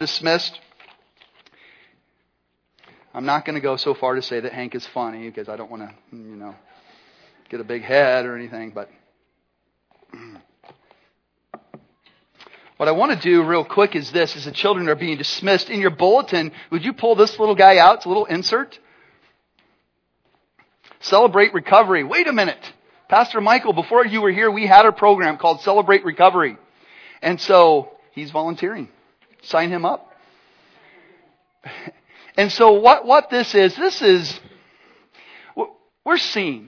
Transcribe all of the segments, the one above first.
dismissed. I'm not going to go so far to say that Hank is funny because I don't want to, get a big head or anything. But what I want to do real quick is this: as the children are being dismissed, in your bulletin, would you pull this little guy out? It's a little insert. Celebrate Recovery. Wait a minute. Pastor Michael, before you were here, we had a program called Celebrate Recovery. And so he's volunteering. Sign him up. And so what this is we're seeing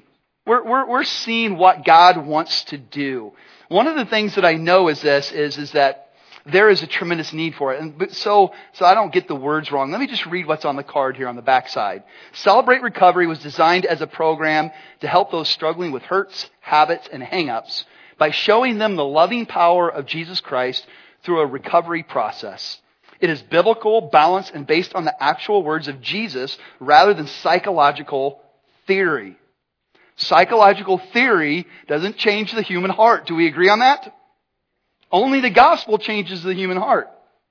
what God wants to do. One of the things that I know is that there is a tremendous need for it. And so I don't get the words wrong. Let me just read what's on the card here on the back side. Celebrate Recovery was designed as a program to help those struggling with hurts, habits, and hang-ups by showing them the loving power of Jesus Christ through a recovery process. It is biblical, balanced, and based on the actual words of Jesus rather than psychological theory. Psychological theory doesn't change the human heart. Do we agree on that? Only the gospel changes the human heart.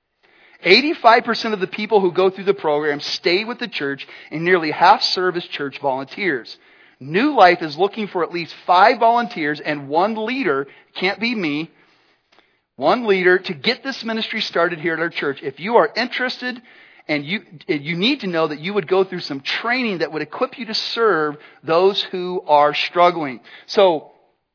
85% of the people who go through the program stay with the church, and nearly half serve as church volunteers. New Life is looking for at least 5 volunteers and 1 leader, can't be me, 1 leader to get this ministry started here at our church. If you are interested, and you need to know that you would go through some training that would equip you to serve those who are struggling. So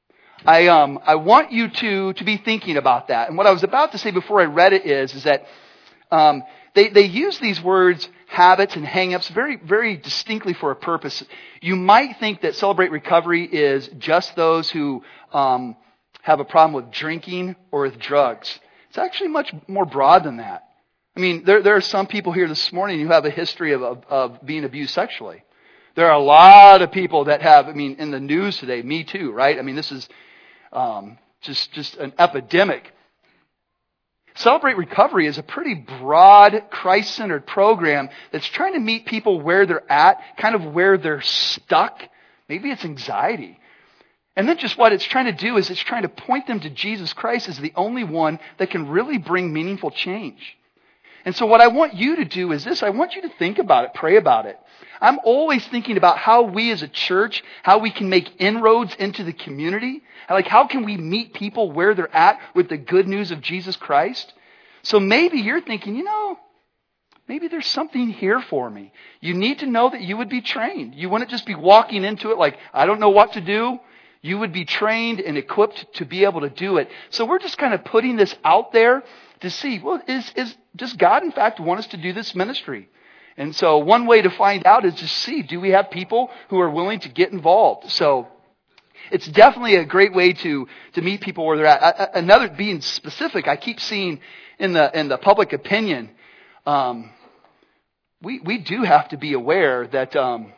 I want you to be thinking about that. And what I was about to say before I read it is that they use these words, habits and hang-ups, very, very distinctly for a purpose. You might think that Celebrate Recovery is just those who have a problem with drinking or with drugs. It's actually much more broad than that. I mean, there are some people here this morning who have a history of being abused sexually. There are a lot of people that have, in the news today, Me Too, right? This is just an epidemic. Celebrate Recovery is a pretty broad, Christ-centered program that's trying to meet people where they're at, kind of where they're stuck. Maybe it's anxiety. And then just what it's trying to do is it's trying to point them to Jesus Christ as the only one that can really bring meaningful change. And so what I want you to do is this. I want you to think about it, pray about it. I'm always thinking about how we as a church, how we can make inroads into the community. Like, how can we meet people where they're at with the good news of Jesus Christ? So maybe you're thinking, maybe there's something here for me. You need to know that you would be trained. You wouldn't just be walking into it like, I don't know what to do. You would be trained and equipped to be able to do it. So we're just kind of putting this out there to see, does God in fact want us to do this ministry? And so one way to find out is to see, do we have people who are willing to get involved? So it's definitely a great way to meet people where they're at. Another, being specific, I keep seeing in the public opinion, we do have to be aware that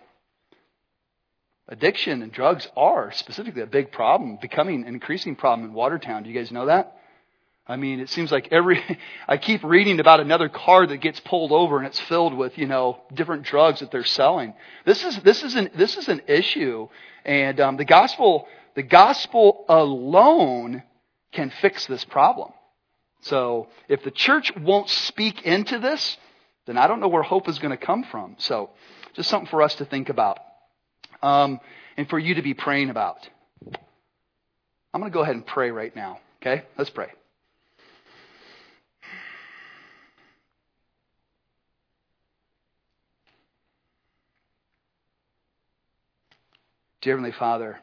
addiction and drugs are specifically a big problem, becoming an increasing problem in Watertown. Do you guys know that? It seems like I keep reading about another car that gets pulled over and it's filled with, different drugs that they're selling. This is an issue, and the gospel alone can fix this problem. So if the church won't speak into this, then I don't know where hope is going to come from. So just something for us to think about, and for you to be praying about. I'm going to go ahead and pray right now. Okay, let's pray. Dear Heavenly Father,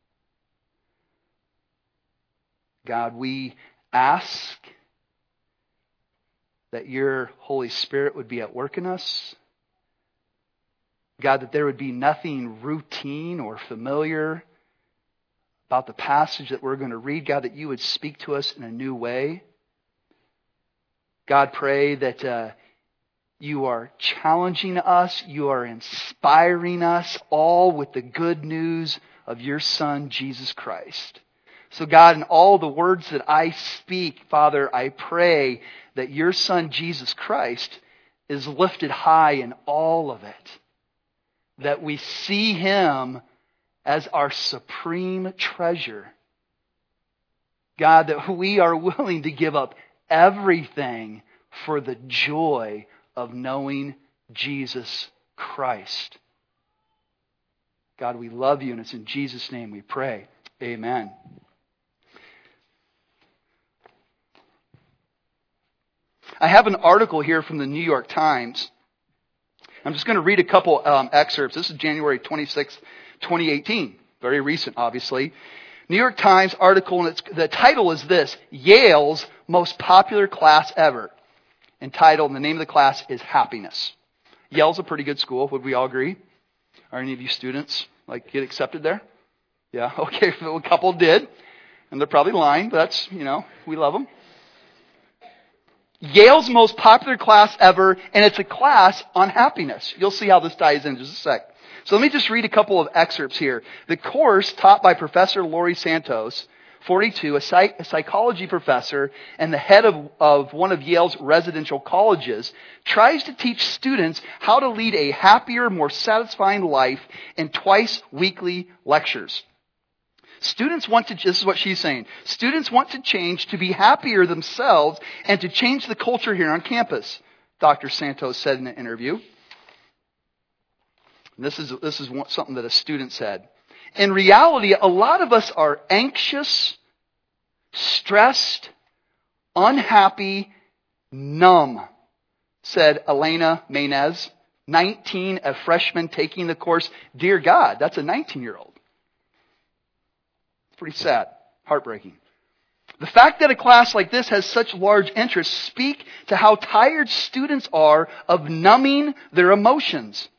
God, we ask that your Holy Spirit would be at work in us. God, that there would be nothing routine or familiar about the passage that we're going to read. God, that you would speak to us in a new way. God, pray that you are challenging us, you are inspiring us, all with the good news of your Son, Jesus Christ. So God, in all the words that I speak, Father, I pray that your Son, Jesus Christ, is lifted high in all of it. That we see him as our supreme treasure. God, that we are willing to give up everything for the joy of knowing Jesus Christ. God, we love you, and it's in Jesus' name we pray. Amen. I have an article here from the New York Times. I'm just going to read a couple excerpts. This is January 26, 2018. Very recent, obviously. New York Times article, and the title is this: Yale's most popular class ever. Entitled, and the name of the class is Happiness. Yale's a pretty good school. Would we all agree? Are any of you students get accepted there? Yeah, okay. A couple did. And they're probably lying, but that's, we love them. Yale's most popular class ever, and it's a class on happiness. You'll see how this ties in just a sec. So let me just read a couple of excerpts here. The course, taught by Professor Laurie Santos, 42, a psychology professor and the head of one of Yale's residential colleges, tries to teach students how to lead a happier, more satisfying life in twice-weekly lectures. Students want to, this is what she's saying, students want to change to be happier themselves and to change the culture here on campus, Dr. Santos said in an interview. And this is something that a student said. In reality, a lot of us are anxious, stressed, unhappy, numb, said Elena Maynez, 19, a freshman taking the course. Dear God, that's a 19-year-old. Pretty sad, heartbreaking. The fact that a class like this has such large interest speak to how tired students are of numbing their emotions,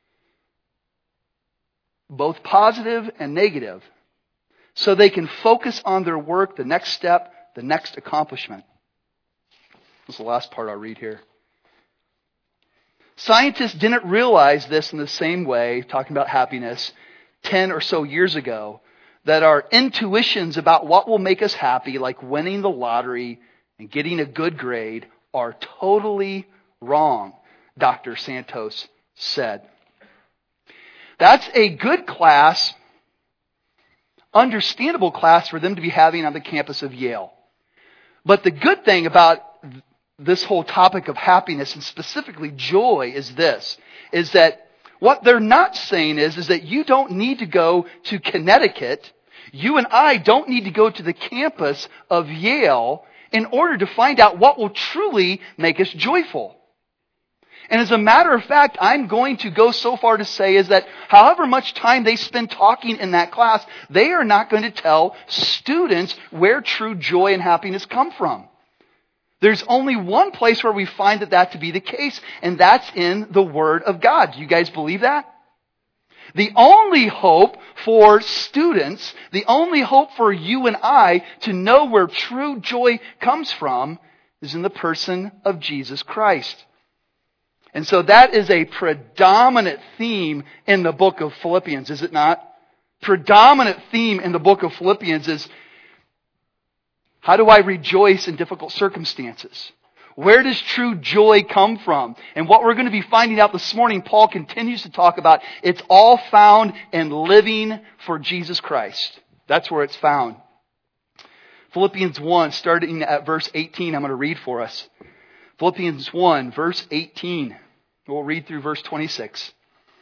both positive and negative, so they can focus on their work, the next step, the next accomplishment. This is the last part I'll read here. Scientists didn't realize this in the same way, talking about happiness, 10 or so years ago, that our intuitions about what will make us happy, like winning the lottery and getting a good grade, are totally wrong, Dr. Santos said. That's a good class, understandable class for them to be having on the campus of Yale. But the good thing about this whole topic of happiness, and specifically joy, is this, is that what they're not saying is that you don't need to go to Connecticut. You and I don't need to go to the campus of Yale in order to find out what will truly make us joyful. And as a matter of fact, I'm going to go so far to say is that however much time they spend talking in that class, they are not going to tell students where true joy and happiness come from. There's only one place where we find that to be the case, and that's in the Word of God. Do you guys believe that? The only hope for students, the only hope for you and I to know where true joy comes from is in the person of Jesus Christ. And so that is a predominant theme in the book of Philippians, is it not? Predominant theme in the book of Philippians is, how do I rejoice in difficult circumstances? Where does true joy come from? And what we're going to be finding out this morning, Paul continues to talk about, it's all found in living for Jesus Christ. That's where it's found. Philippians 1, starting at verse 18, I'm going to read for us. Philippians 1, verse 18. We'll read through verse 26.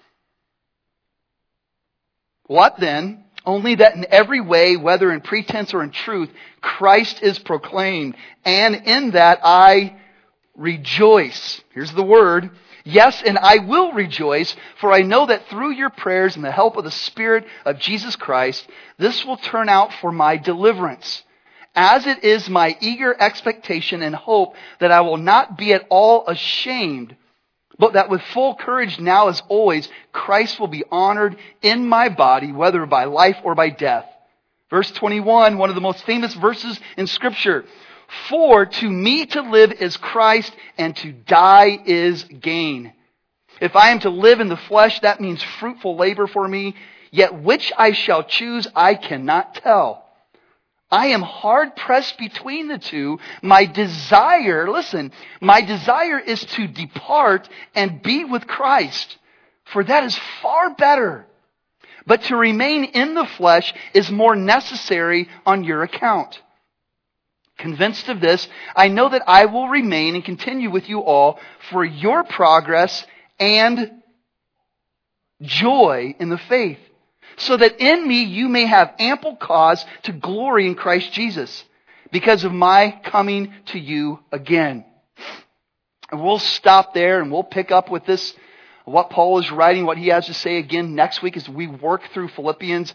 What then? Only that in every way, whether in pretense or in truth, Christ is proclaimed. And in that I rejoice. Here's the word. Yes, and I will rejoice, for I know that through your prayers and the help of the Spirit of Jesus Christ, this will turn out for my deliverance. As it is my eager expectation and hope that I will not be at all ashamed, but that with full courage now as always, Christ will be honored in my body, whether by life or by death. Verse 21, one of the most famous verses in Scripture. For to me to live is Christ, and to die is gain. If I am to live in the flesh, that means fruitful labor for me. Yet which I shall choose, I cannot tell. I am hard pressed between the two. My desire, listen, my desire is to depart and be with Christ, for that is far better. But to remain in the flesh is more necessary on your account. Convinced of this, I know that I will remain and continue with you all for your progress and joy in the faith, so that in me you may have ample cause to glory in Christ Jesus, because of my coming to you again. And we'll stop there and we'll pick up with this, what Paul is writing, what he has to say again next week as we work through Philippians.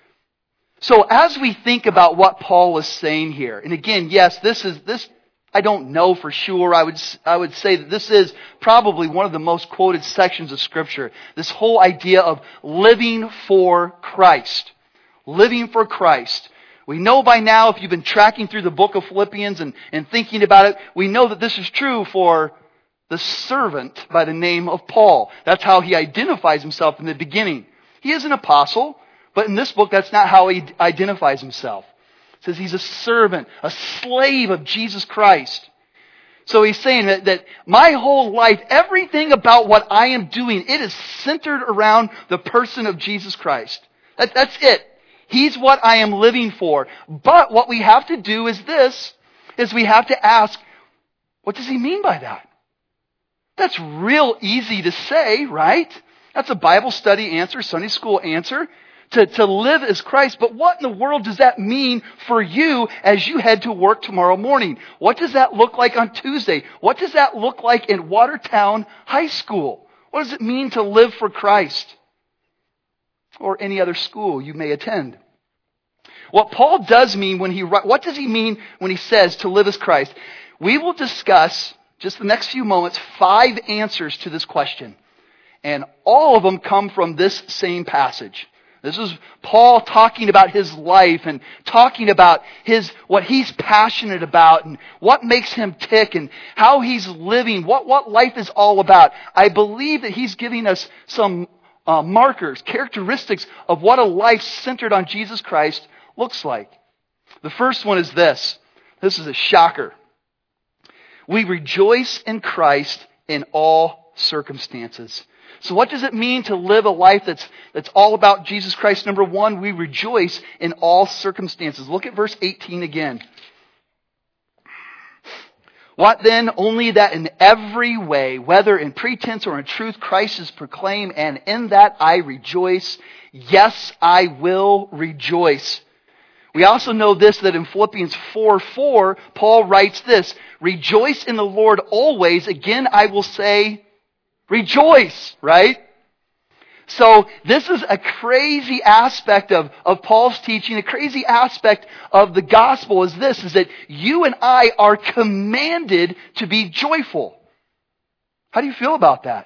So as we think about what Paul is saying here, and again, yes, this I don't know for sure. I would say that this is probably one of the most quoted sections of Scripture. This whole idea of living for Christ. Living for Christ. We know by now, if you've been tracking through the book of Philippians and thinking about it, we know that this is true for the servant by the name of Paul. That's how he identifies himself in the beginning. He is an apostle, but in this book, that's not how he identifies himself. It says he's a servant, a slave of Jesus Christ. So he's saying that my whole life, everything about what I am doing, it is centered around the person of Jesus Christ. That's it. He's what I am living for. But what we have to do is we have to ask, what does he mean by that? That's real easy to say, right? That's a Bible study answer, Sunday school answer. To live as Christ. But what in the world does that mean for you as you head to work tomorrow morning? What does that look like on Tuesday? What does that look like in Watertown High School? What does it mean to live for Christ? Or any other school you may attend. What Paul does mean what does he mean when he says to live as Christ? We will discuss, just the next few moments, 5 answers to this question. And all of them come from this same passage. This is Paul talking about his life and talking about what he's passionate about and what makes him tick and how he's living, what life is all about. I believe that he's giving us some markers, characteristics of what a life centered on Jesus Christ looks like. The first one is this. This is a shocker. We rejoice in Christ in all circumstances. So what does it mean to live a life that's all about Jesus Christ? Number 1, we rejoice in all circumstances. Look at verse 18 again. What then? Only that in every way, whether in pretense or in truth, Christ is proclaimed, and in that I rejoice. Yes, I will rejoice. We also know this, that in Philippians 4:4, Paul writes this, rejoice in the Lord always. Again, I will say, rejoice, right? So this is a crazy aspect of Paul's teaching, a crazy aspect of the gospel is that you and I are commanded to be joyful. How do you feel about that?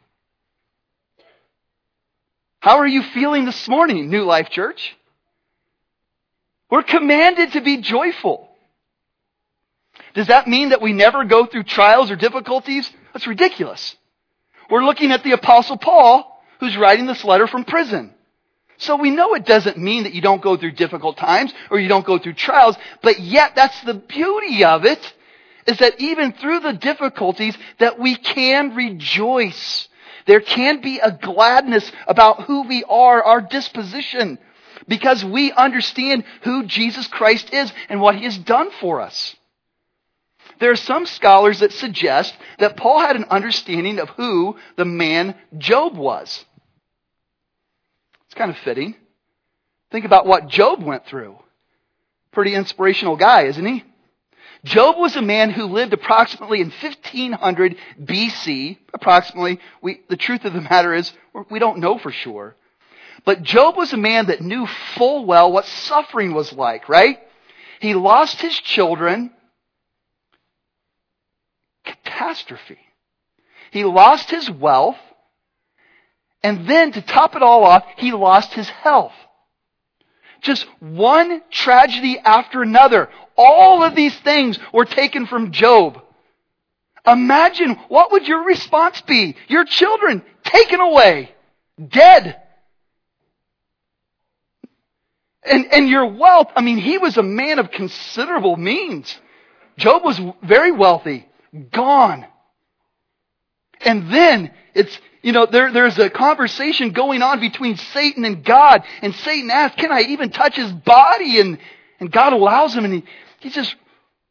How are you feeling this morning, New Life Church? We're commanded to be joyful. Does that mean that we never go through trials or difficulties? That's ridiculous. We're looking at the Apostle Paul, who's writing this letter from prison. So we know it doesn't mean that you don't go through difficult times or you don't go through trials, but yet that's the beauty of it, is that even through the difficulties that we can rejoice. There can be a gladness about who we are, our disposition, because we understand who Jesus Christ is and what He has done for us. There are some scholars that suggest that Paul had an understanding of who the man Job was. It's kind of fitting. Think about what Job went through. Pretty inspirational guy, isn't he? Job was a man who lived approximately in 1500 BC. Approximately. The truth of the matter is, we don't know for sure. But Job was a man that knew full well what suffering was like, right? He lost his children. Catastrophe. He lost his wealth. And then to top it all off, he lost his health. Just one tragedy after another. All of these things were taken from Job. Imagine, what would your response be? Your children taken away, dead. And your wealth, he was a man of considerable means. Job was very wealthy, gone. And then there's a conversation going on between Satan and God. And Satan asks, can I even touch his body? And God allows him. And he's just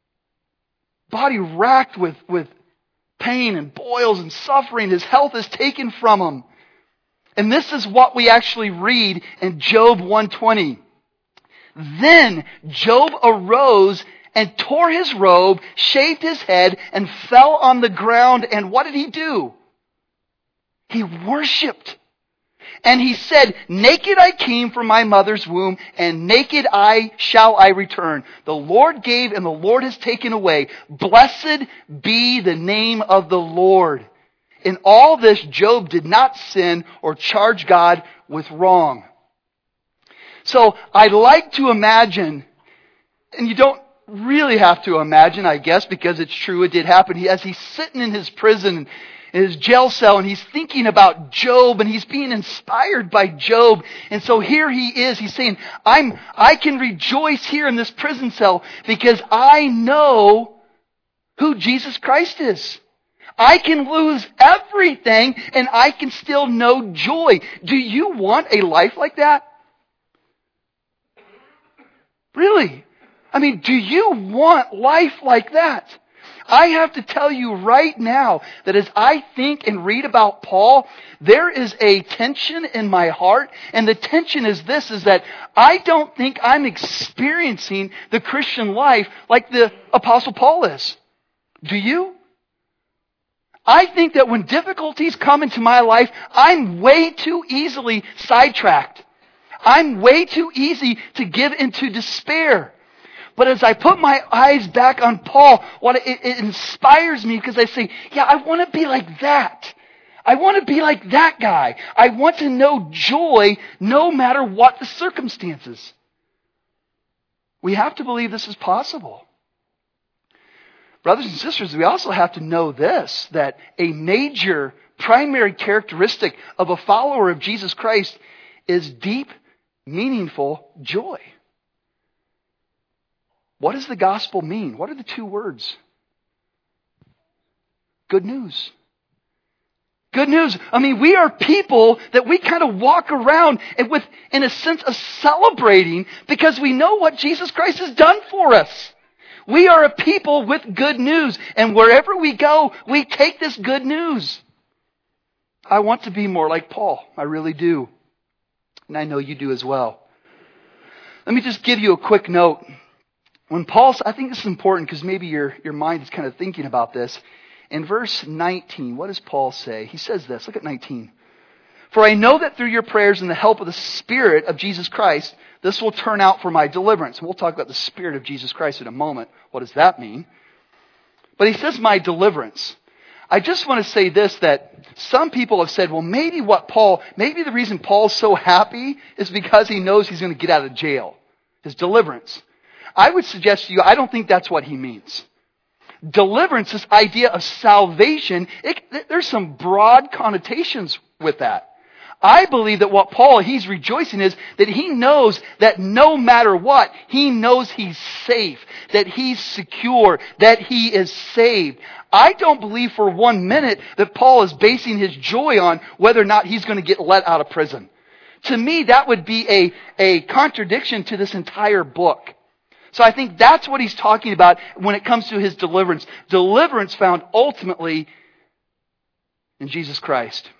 body racked with pain and boils and suffering. His health is taken from him. And this is what we actually read in Job 120. Then Job arose and tore his robe, shaved his head, and fell on the ground. And what did he do? He worshipped. And he said, naked I came from my mother's womb, and naked shall I return. The Lord gave, and the Lord has taken away. Blessed be the name of the Lord. In all this, Job did not sin or charge God with wrong. So I like to imagine, and you don't really have to imagine, I guess, because it's true, it did happen. As he's sitting in his prison, in his jail cell, and he's thinking about Job, and he's being inspired by Job. And so here he is, he's saying, I can rejoice here in this prison cell because I know who Jesus Christ is. I can lose everything and I can still know joy. Do you want a life like that? Really? I mean, do you want life like that? I have to tell you right now that as I think and read about Paul, there is a tension in my heart. And the tension is this, is that I don't think I'm experiencing the Christian life like the Apostle Paul is. Do you? I think that when difficulties come into my life, I'm way too easily sidetracked. I'm way too easy to give into despair. But as I put my eyes back on Paul, it inspires me because I say, yeah, I want to be like that. I want to be like that guy. I want to know joy no matter what the circumstances. We have to believe this is possible. Brothers and sisters, we also have to know this, that a major primary characteristic of a follower of Jesus Christ is deep, meaningful joy. What does the gospel mean? What are the two words? Good news. Good news. I mean, we are people that we kind of walk around in a sense of celebrating because we know what Jesus Christ has done for us. We are a people with good news. And wherever we go, we take this good news. I want to be more like Paul. I really do. And I know you do as well. Let me just give you a quick note. When Paul, I think this is important because maybe your mind is kind of thinking about this. In verse 19, what does Paul say? He says this. Look at 19. For I know that through your prayers and the help of the Spirit of Jesus Christ, this will turn out for my deliverance. And we'll talk about the Spirit of Jesus Christ in a moment. What does that mean? But he says my deliverance. I just want to say this, that some people have said, well, maybe the reason Paul's so happy is because he knows he's going to get out of jail. His deliverance. I would suggest to you, I don't think that's what he means. Deliverance, this idea of salvation, there's some broad connotations with that. I believe that what he's rejoicing is that he knows that no matter what, he knows he's safe, that he's secure, that he is saved. I don't believe for 1 minute that Paul is basing his joy on whether or not he's going to get let out of prison. To me, that would be a contradiction to this entire book. So I think that's what he's talking about when it comes to his deliverance. Deliverance found ultimately in Jesus Christ.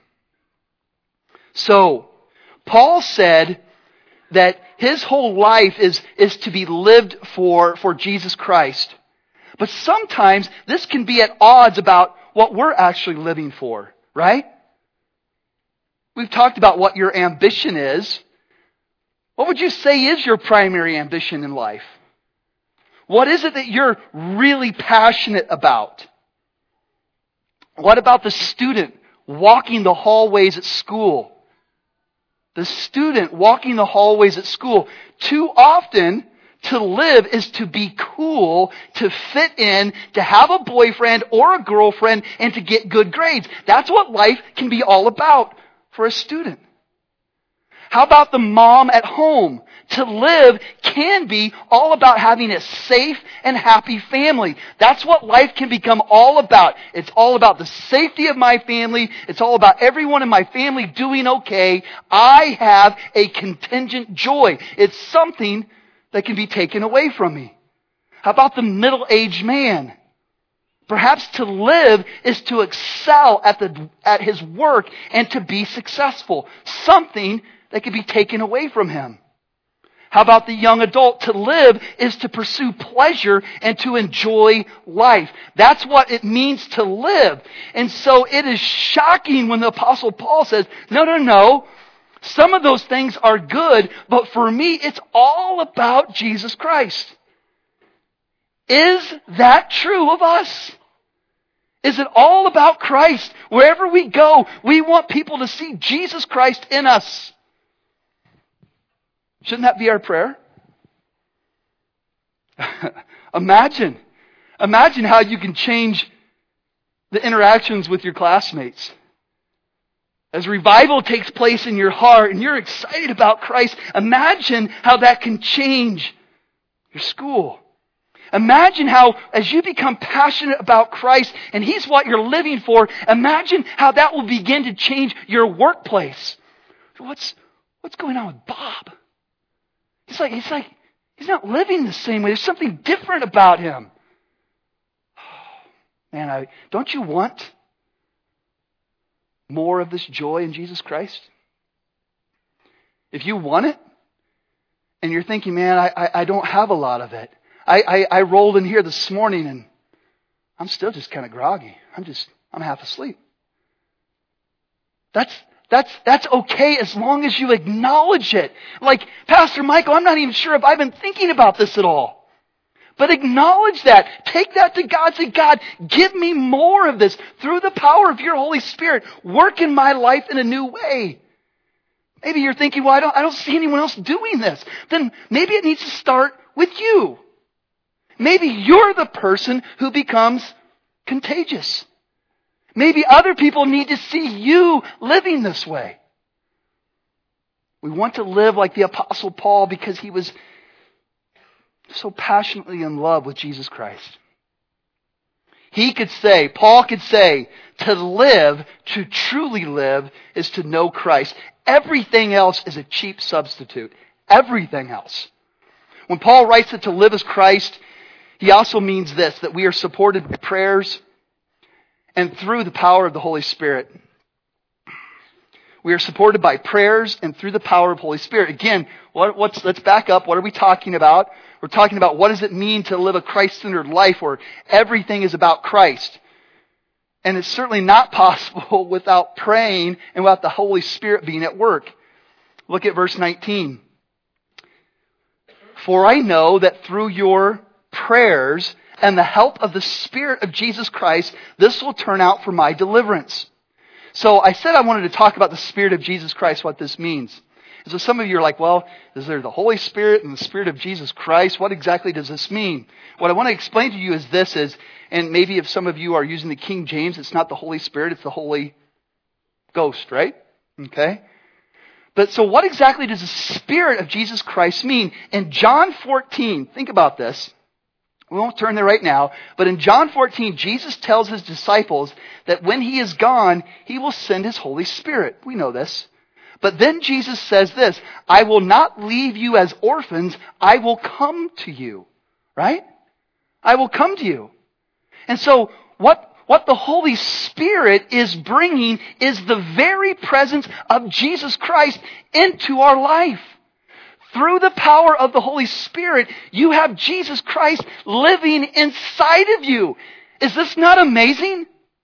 So, Paul said that his whole life is to be lived for Jesus Christ. But sometimes this can be at odds about what we're actually living for, right? We've talked about what your ambition is. What would you say is your primary ambition in life? What is it that you're really passionate about? What about the student walking the hallways at school? The student walking the hallways at school. Too often, to live is to be cool, to fit in, to have a boyfriend or a girlfriend, and to get good grades. That's what life can be all about for a student. How about the mom at home? To live can be all about having a safe and happy family. That's what life can become all about. It's all about the safety of my family. It's all about everyone in my family doing okay. I have a contingent joy. It's something that can be taken away from me. How about the middle-aged man? Perhaps to live is to excel at his work and to be successful. Something that could be taken away from him. How about the young adult? To live is to pursue pleasure and to enjoy life. That's what it means to live. And so it is shocking when the Apostle Paul says, no. Some of those things are good, but for me, it's all about Jesus Christ. Is that true of us? Is it all about Christ? Wherever we go, we want people to see Jesus Christ in us. Shouldn't that be our prayer? Imagine how you can change the interactions with your classmates. As revival takes place in your heart and you're excited about Christ, imagine how that can change your school. Imagine how, as you become passionate about Christ and He's what you're living for, imagine how that will begin to change your workplace. What's going on with Bob? He's not living the same way. There's something different about him. Man, don't you want more of this joy in Jesus Christ? If you want it, and you're thinking, man, I don't have a lot of it. I rolled in here this morning and I'm still just kind of groggy. I'm half asleep. That's okay as long as you acknowledge it. Like, Pastor Michael, I'm not even sure if I've been thinking about this at all. But acknowledge that. Take that to God. Say, God, give me more of this through the power of your Holy Spirit. Work in my life in a new way. Maybe you're thinking, well, I don't see anyone else doing this. Then maybe it needs to start with you. Maybe you're the person who becomes contagious. Maybe other people need to see you living this way. We want to live like the Apostle Paul because he was so passionately in love with Jesus Christ. Paul could say, to live, to truly live, is to know Christ. Everything else is a cheap substitute. Everything else. When Paul writes that to live as Christ, he also means this, that we are supported by prayers and through the power of the Holy Spirit. We are supported by prayers and through the power of the Holy Spirit. Again, let's back up. What are we talking about? We're talking about what does it mean to live a Christ-centered life where everything is about Christ. And it's certainly not possible without praying and without the Holy Spirit being at work. Look at verse 19. For I know that through your prayers and the help of the Spirit of Jesus Christ, this will turn out for my deliverance. So I said I wanted to talk about the Spirit of Jesus Christ, what this means. And so some of you are like, well, is there the Holy Spirit and the Spirit of Jesus Christ? What exactly does this mean? What I want to explain to you is this and maybe if some of you are using the King James, it's not the Holy Spirit, it's the Holy Ghost, right? Okay? But so what exactly does the Spirit of Jesus Christ mean? In John 14, think about this. We won't turn there right now, but in John 14, Jesus tells His disciples that when He is gone, He will send His Holy Spirit. We know this. But then Jesus says this, I will not leave you as orphans, I will come to you. Right? I will come to you. And so what the Holy Spirit is bringing is the very presence of Jesus Christ into our life. Through the power of the Holy Spirit, you have Jesus Christ living inside of you. Is this not amazing?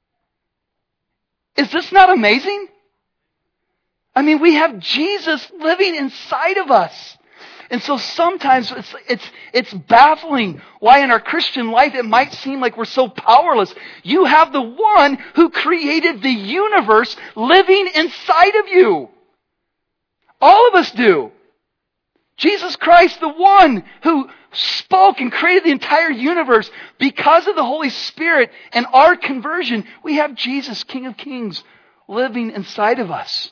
Is this not amazing? I mean, we have Jesus living inside of us. And so sometimes it's baffling why in our Christian life it might seem like we're so powerless. You have the one who created the universe living inside of you. All of us do. Jesus Christ, the one who spoke and created the entire universe, because of the Holy Spirit and our conversion, we have Jesus, King of Kings, living inside of us.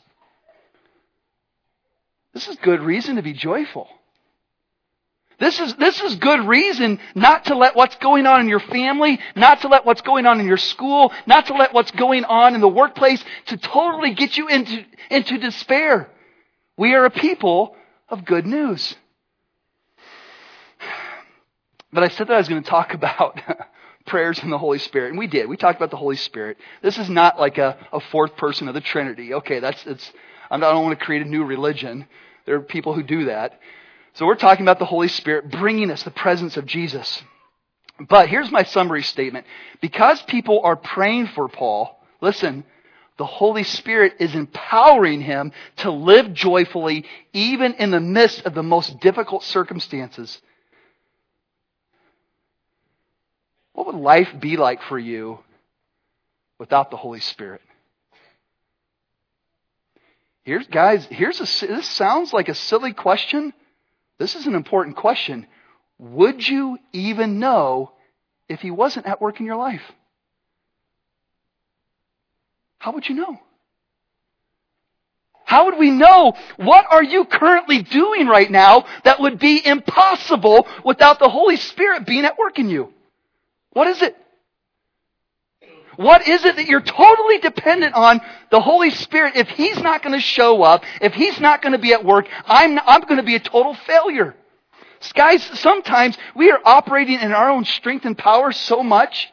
This is good reason to be joyful. This is good reason not to let what's going on in your family, not to let what's going on in your school, not to let what's going on in the workplace to totally get you into despair. We are a people of good news. But I said that I was going to talk about prayers in the Holy Spirit. And we did. We talked about the Holy Spirit. This is not like a fourth person of the Trinity. Okay, I don't want to create a new religion. There are people who do that. So we're talking about the Holy Spirit bringing us the presence of Jesus. But here's my summary statement. Because people are praying for Paul, listen, the Holy Spirit is empowering him to live joyfully even in the midst of the most difficult circumstances. What would life be like for you without the Holy Spirit? This sounds like a silly question. This is an important question. Would you even know if He wasn't at work in your life? How would you know? How would we know? What are you currently doing right now that would be impossible without the Holy Spirit being at work in you? What is it? What is it that you're totally dependent on the Holy Spirit? If He's not going to show up, if He's not going to be at work, I'm going to be a total failure. Guys, sometimes we are operating in our own strength and power so much,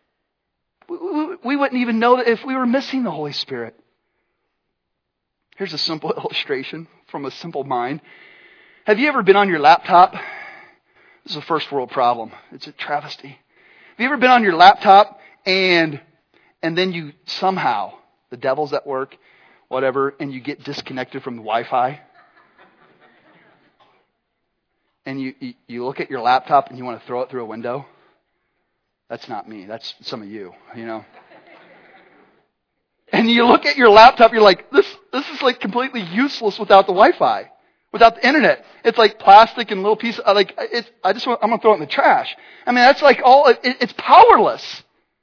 we wouldn't even know that if we were missing the Holy Spirit. Here's a simple illustration from a simple mind. Have you ever been on your laptop? This is a first world problem. It's a travesty. Have you ever been on your laptop and then you somehow, the devil's at work, whatever, and you get disconnected from the Wi-Fi? And you look at your laptop and you want to throw it through a window? That's not me. That's some of you, And you look at your laptop, you're like, this is like completely useless without the Wi-Fi, without the internet. It's like plastic and little pieces. I'm going to throw it in the trash. I mean, that's like it's powerless.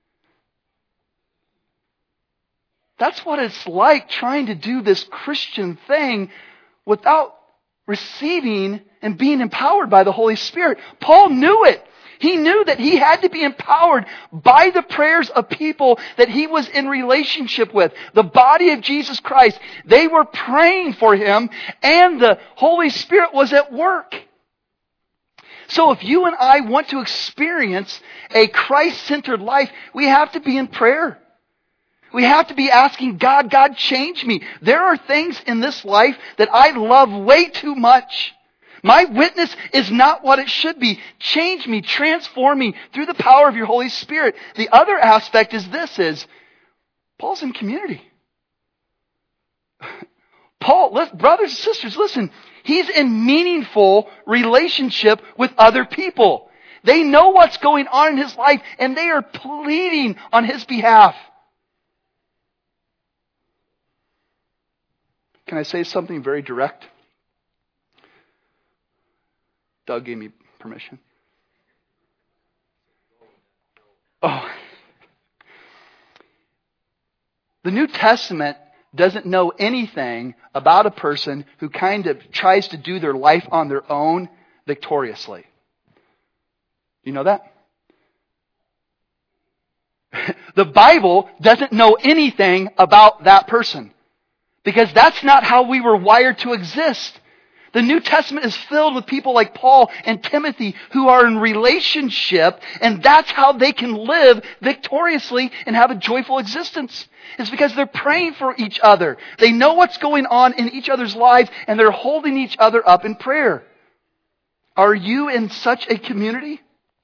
That's what it's like trying to do this Christian thing without receiving and being empowered by the Holy Spirit. Paul knew it. He knew that he had to be empowered by the prayers of people that he was in relationship with. The body of Jesus Christ. They were praying for him, and the Holy Spirit was at work. So if you and I want to experience a Christ-centered life, we have to be in prayer. We have to be asking God, change me. There are things in this life that I love way too much. My witness is not what it should be. Change me, transform me through the power of your Holy Spirit. The other aspect is Paul's in community. Paul, brothers and sisters, listen, he's in meaningful relationship with other people. They know what's going on in his life, and they are pleading on his behalf. Can I say something very direct? Doug gave me permission. Oh. The New Testament doesn't know anything about a person who kind of tries to do their life on their own victoriously. You know that? The Bible doesn't know anything about that person, because that's not how we were wired to exist. The New Testament is filled with people like Paul and Timothy who are in relationship, and that's how they can live victoriously and have a joyful existence. It's because they're praying for each other. They know what's going on in each other's lives, and they're holding each other up in prayer. Are you in such a community?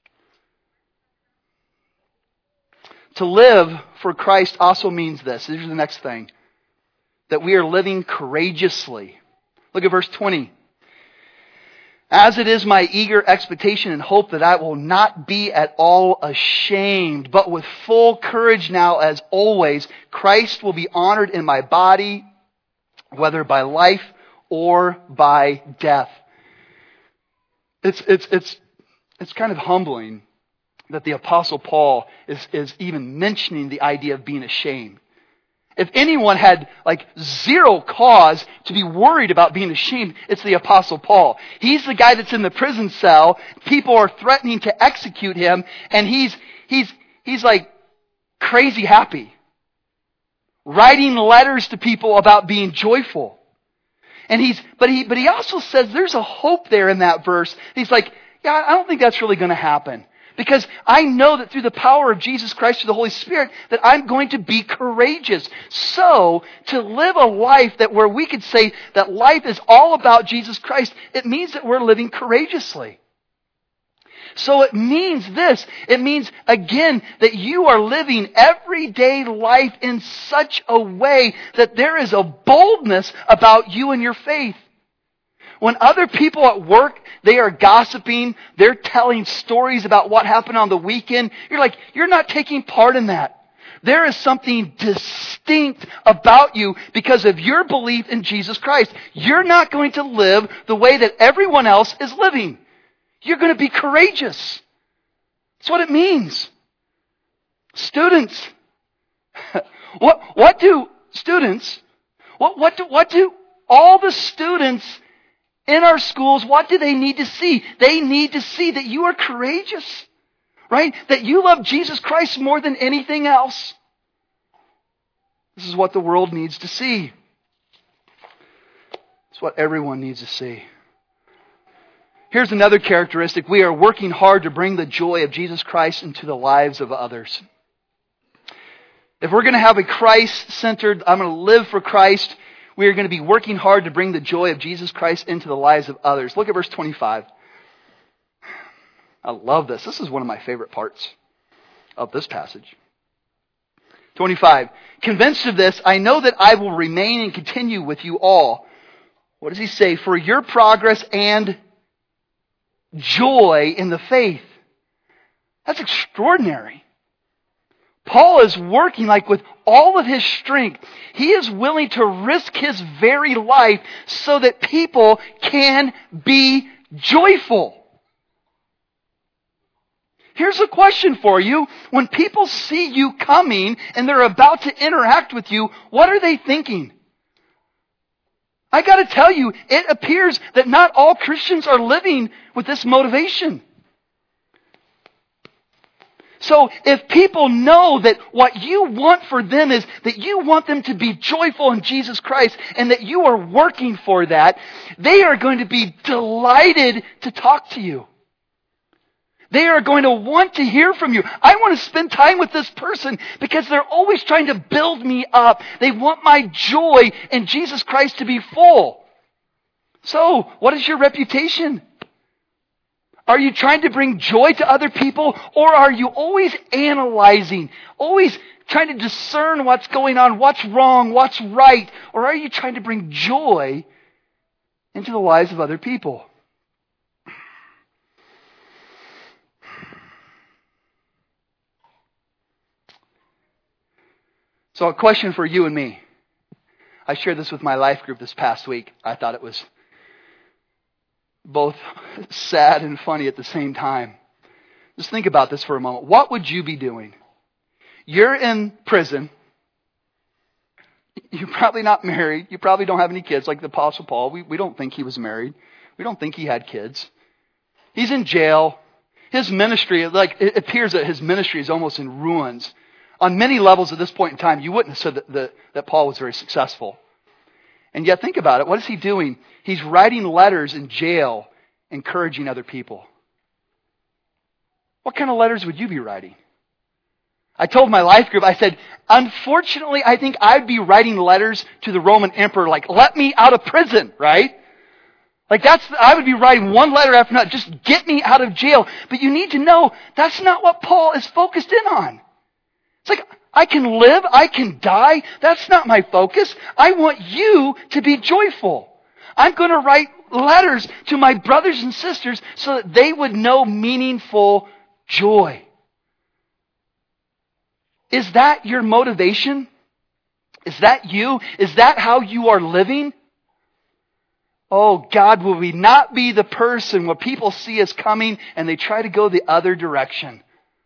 To live for Christ also means this. Here's the next thing. That we are living courageously. Look at verse 20. As it is my eager expectation and hope that I will not be at all ashamed, but with full courage now as always, Christ will be honored in my body, whether by life or by death. It's kind of humbling that the Apostle Paul is even mentioning the idea of being ashamed. If anyone had zero cause to be worried about being ashamed, it's the Apostle Paul. He's the guy that's in the prison cell. People are threatening to execute him, and he's like crazy happy, writing letters to people about being joyful. And but he also says there's a hope there in that verse. He's like, yeah, I don't think that's really going to happen. Because I know that through the power of Jesus Christ, through the Holy Spirit, that I'm going to be courageous. So, to live a life that where we could say that life is all about Jesus Christ, it means that we're living courageously. So it means this. It means, again, that you are living everyday life in such a way that there is a boldness about you and your faith. When other people at work, they are gossiping, they're telling stories about what happened on the weekend, you're like, you're not taking part in that. There is something distinct about you because of your belief in Jesus Christ. You're not going to live the way that everyone else is living. You're going to be courageous. That's what it means. Students, what do all the students in our schools, what do they need to see? They need to see that you are courageous, right? That you love Jesus Christ more than anything else. This is what the world needs to see. It's what everyone needs to see. Here's another characteristic. We are working hard to bring the joy of Jesus Christ into the lives of others. If we're going to have a Christ-centered, I'm going to live for Christ, we are going to be working hard to bring the joy of Jesus Christ into the lives of others. Look at verse 25. I love this. This is one of my favorite parts of this passage. 25. Convinced of this, I know that I will remain and continue with you all. What does he say? For your progress and joy in the faith. That's extraordinary. Paul is working like with all of his strength. He is willing to risk his very life so that people can be joyful. Here's a question for you. When people see you coming and they're about to interact with you, what are they thinking? I got to tell you, it appears that not all Christians are living with this motivation. So if people know that what you want for them is that you want them to be joyful in Jesus Christ and that you are working for that, they are going to be delighted to talk to you. They are going to want to hear from you. I want to spend time with this person because they're always trying to build me up. They want my joy in Jesus Christ to be full. So, what is your reputation? Are you trying to bring joy to other people, or are you always analyzing, always trying to discern what's going on, what's wrong, what's right, or are you trying to bring joy into the lives of other people? So a question for you and me. I shared this with my life group this past week. I thought it was both sad and funny at the same time. Just think about this for a moment. What would you be doing? You're in prison. You're probably not married. You probably don't have any kids like the Apostle Paul. We don't think he was married. We don't think he had kids. He's in jail. His ministry, it appears that his ministry is almost in ruins. On many levels at this point in time, you wouldn't have said that Paul was very successful. And yet think about it. What is he doing? He's writing letters in jail, encouraging other people. What kind of letters would you be writing? I told my life group, I said, unfortunately, I think I'd be writing letters to the Roman emperor like, let me out of prison, right? I would be writing one letter after another, just get me out of jail. But you need to know, that's not what Paul is focused in on. It's like, I can live, I can die. That's not my focus. I want you to be joyful. I'm going to write letters to my brothers and sisters so that they would know meaningful joy. Is that your motivation? Is that you? Is that how you are living? Oh God, will we not be the person where people see us coming and they try to go the other direction?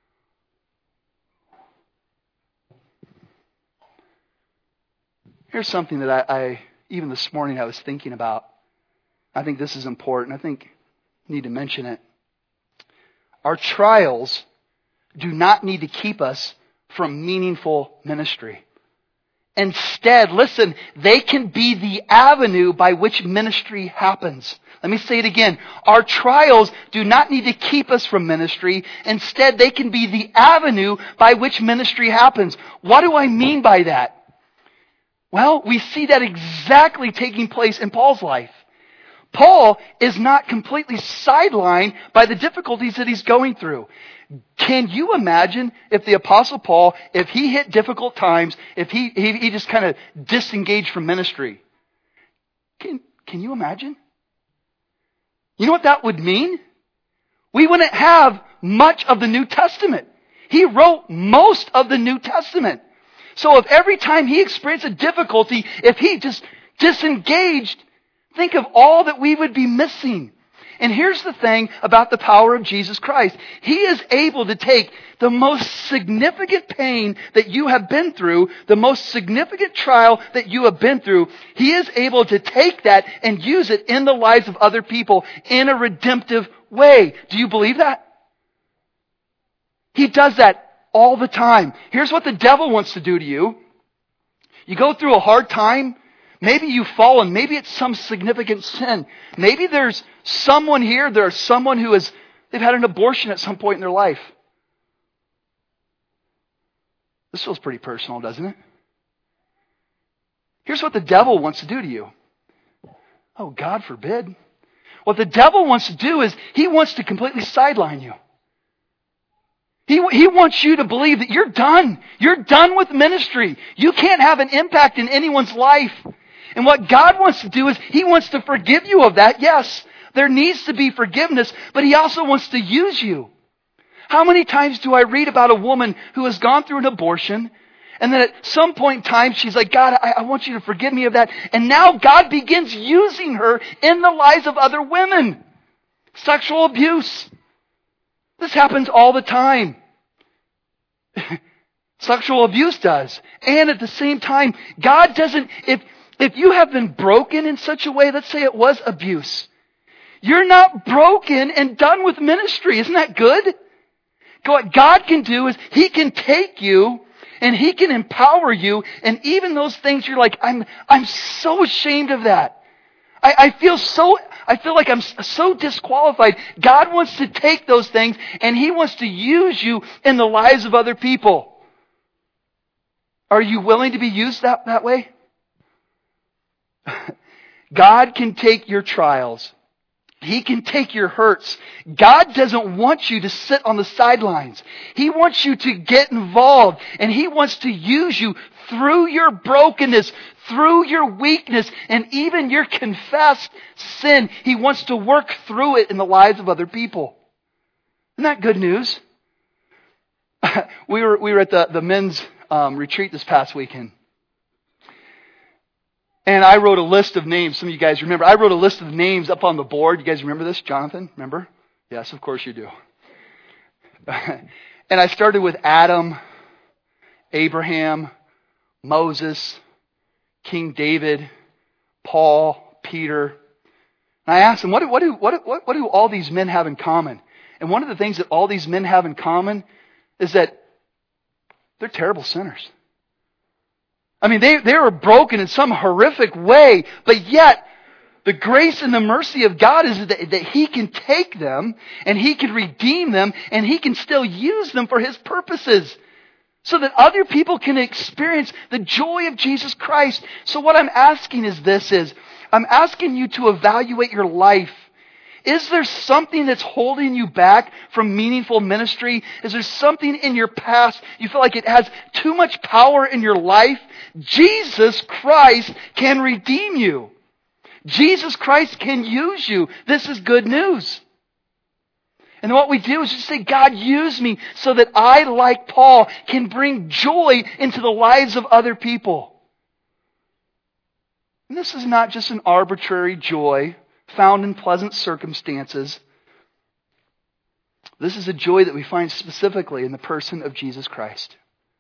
Here's something that I even this morning I was thinking about. I think this is important. I think I need to mention it. Our trials do not need to keep us from meaningful ministry. Instead, listen, they can be the avenue by which ministry happens. Let me say it again. Our trials do not need to keep us from ministry. Instead, they can be the avenue by which ministry happens. What do I mean by that? Well, we see that exactly taking place in Paul's life. Paul is not completely sidelined by the difficulties that he's going through. Can you imagine if the Apostle Paul, if he hit difficult times, if he just kind of disengaged from ministry? Can you imagine? You know what that would mean? We wouldn't have much of the New Testament. He wrote most of the New Testament. So if every time he experienced a difficulty, if he just disengaged, think of all that we would be missing. And here's the thing about the power of Jesus Christ. He is able to take the most significant pain that you have been through, the most significant trial that you have been through. He is able to take that and use it in the lives of other people in a redemptive way. Do you believe that? He does that all the time. Here's what the devil wants to do to you. You go through a hard time. Maybe you've fallen. Maybe it's some significant sin. Maybe there's someone here, there's someone they've had an abortion at some point in their life. This feels pretty personal, doesn't it? Here's what the devil wants to do to you. Oh, God forbid. What the devil wants to do is he wants to completely sideline you. He wants you to believe that you're done. You're done with ministry. You can't have an impact in anyone's life. And what God wants to do is He wants to forgive you of that. Yes, there needs to be forgiveness, but He also wants to use you. How many times do I read about a woman who has gone through an abortion, and then at some point in time she's like, God, I want you to forgive me of that. And now God begins using her in the lives of other women. Sexual abuse. This happens all the time. Sexual abuse does. And at the same time, God doesn't, if you have been broken in such a way, let's say it was abuse, you're not broken and done with ministry. Isn't that good? What God can do is He can take you and He can empower you, and even those things you're like, I'm so ashamed of that. I feel like I'm so disqualified. God wants to take those things and He wants to use you in the lives of other people. Are you willing to be used that way? God can take your trials. He can take your hurts. God doesn't want you to sit on the sidelines. He wants you to get involved, and He wants to use you through your brokenness, through your weakness, and even your confessed sin. He wants to work through it in the lives of other people. Isn't that good news? We were at the men's retreat this past weekend. And I wrote a list of names. Some of you guys remember. I wrote a list of names up on the board. You guys remember this, Jonathan? Remember? Yes, of course you do. And I started with Adam, Abraham, Moses, King David, Paul, Peter. And I asked them, what do all these men have in common? And one of the things that all these men have in common is that they're terrible sinners. I mean, they were broken in some horrific way, but yet the grace and the mercy of God is that He can take them and He can redeem them and He can still use them for His purposes so that other people can experience the joy of Jesus Christ. So what I'm asking I'm asking you to evaluate your life. Is there something that's holding you back from meaningful ministry? Is there something in your past you feel like it has too much power in your life? Jesus Christ can redeem you. Jesus Christ can use you. This is good news. And what we do is just say, God, use me so that I, like Paul, can bring joy into the lives of other people. And this is not just an arbitrary joy found in pleasant circumstances. This is a joy that we find specifically in the person of Jesus Christ.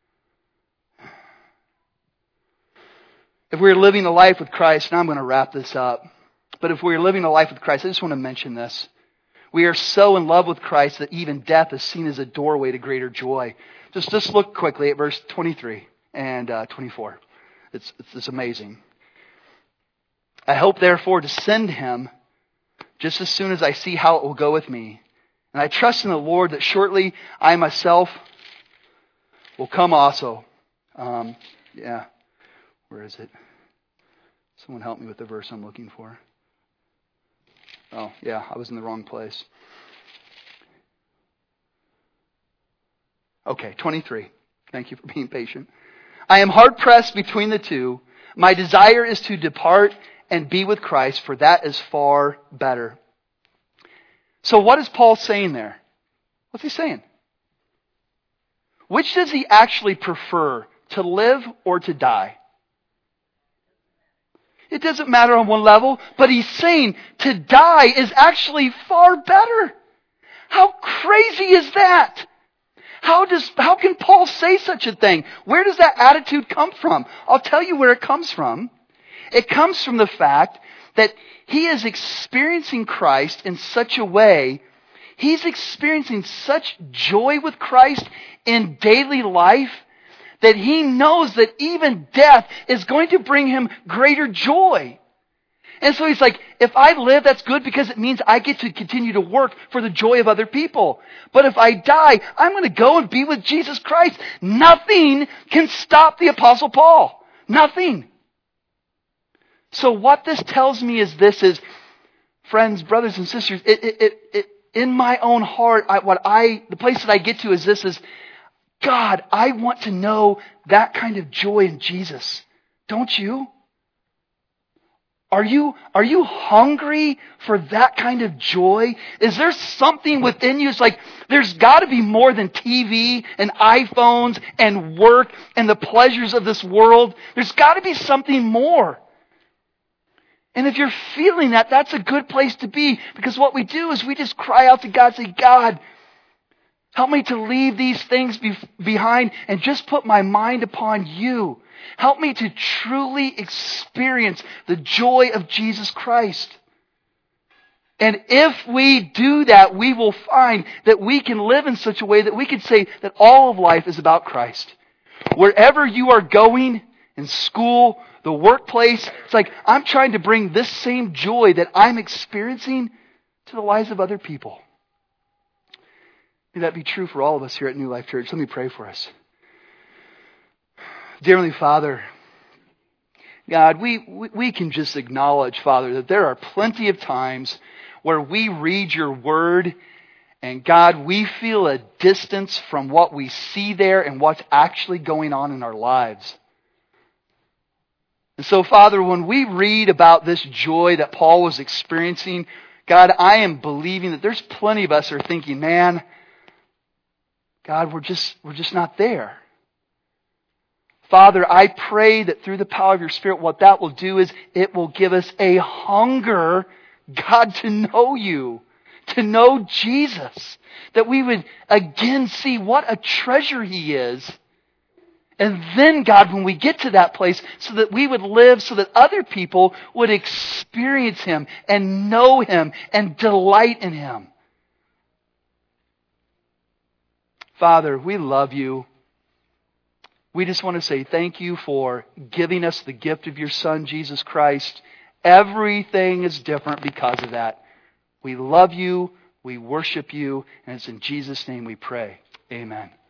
If we're living a life with Christ, and I'm going to wrap this up, but if we're living a life with Christ, I just want to mention this. We are so in love with Christ that even death is seen as a doorway to greater joy. Just look quickly at verse 23 and 24. It's amazing. I hope, therefore, to send him just as soon as I see how it will go with me. And I trust in the Lord that shortly I myself will come also. Where is it? Someone help me with the verse I'm looking for. Oh, yeah, I was in the wrong place. Okay, 23. Thank you for being patient. I am hard pressed between the two. My desire is to depart and be with Christ, for that is far better. So what is Paul saying there? What's he saying? Which does he actually prefer, to live or to die? It doesn't matter on one level, but he's saying to die is actually far better. How crazy is that? How can Paul say such a thing? Where does that attitude come from? I'll tell you where it comes from. It comes from the fact that he is experiencing Christ in such a way, he's experiencing such joy with Christ in daily life that he knows that even death is going to bring him greater joy. And so he's like, if I live, that's good because it means I get to continue to work for the joy of other people. But if I die, I'm going to go and be with Jesus Christ. Nothing can stop the Apostle Paul. Nothing. So what this tells me is friends, brothers and sisters, in my own heart, the place that I get to is this: God, I want to know that kind of joy in Jesus. Don't you? Are you hungry for that kind of joy? Is there something within you? It's like, there's got to be more than TV and iPhones and work and the pleasures of this world. There's got to be something more. And if you're feeling that, that's a good place to be. Because what we do is we just cry out to God, say, God, help me to leave these things behind and just put my mind upon you. Help me to truly experience the joy of Jesus Christ. And if we do that, we will find that we can live in such a way that we can say that all of life is about Christ. Wherever you are going, in school, the workplace, it's like, I'm trying to bring this same joy that I'm experiencing to the lives of other people. May that be true for all of us here at New Life Church. Let me pray for us. Dear Heavenly Father, God, we can just acknowledge, Father, that there are plenty of times where we read your word and God, we feel a distance from what we see there and what's actually going on in our lives. And so, Father, when we read about this joy that Paul was experiencing, God, I am believing that there's plenty of us who are thinking, man, God, we're just not there. Father, I pray that through the power of your Spirit, what that will do is it will give us a hunger, God, to know you, to know Jesus. That we would again see what a treasure he is. And then, God, when we get to that place, so that we would live so that other people would experience him and know him and delight in him. Father, we love you. We just want to say thank you for giving us the gift of your Son, Jesus Christ. Everything is different because of that. We love you, we worship you, and it's in Jesus' name we pray. Amen.